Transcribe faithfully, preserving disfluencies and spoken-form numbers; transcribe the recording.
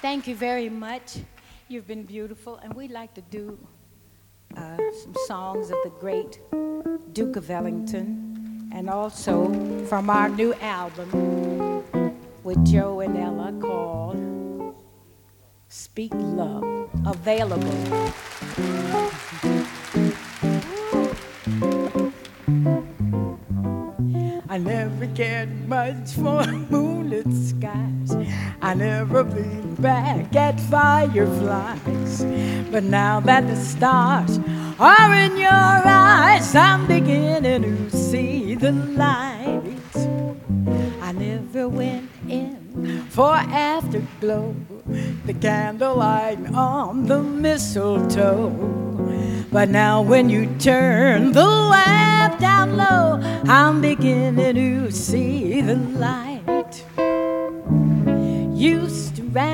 Thank you very much. You've been beautiful, and we'd like to do uh, some songs of the great Duke of Ellington, and also from our new album with Joe and Ella called Speak Love, available. I never cared much for moonlit skies. I never blinked back at fireflies. But now that the stars are in your eyes, I'm beginning to see the light. I never went in for afterglow, the candlelight on the mistletoe. But now when you turn the lamp down low, I'm beginning to see the light.